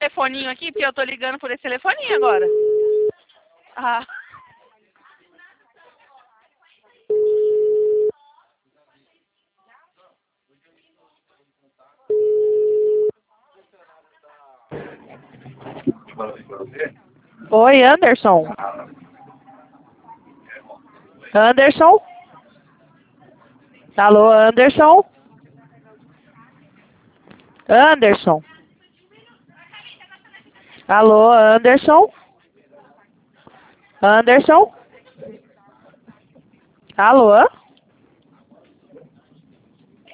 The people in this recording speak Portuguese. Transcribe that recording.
telefoninho aqui, porque eu tô ligando por esse telefoninho agora. Ah. Oi, Anderson. Anderson? Alô, Anderson? Anderson? Alô, Anderson? Anderson? Alô?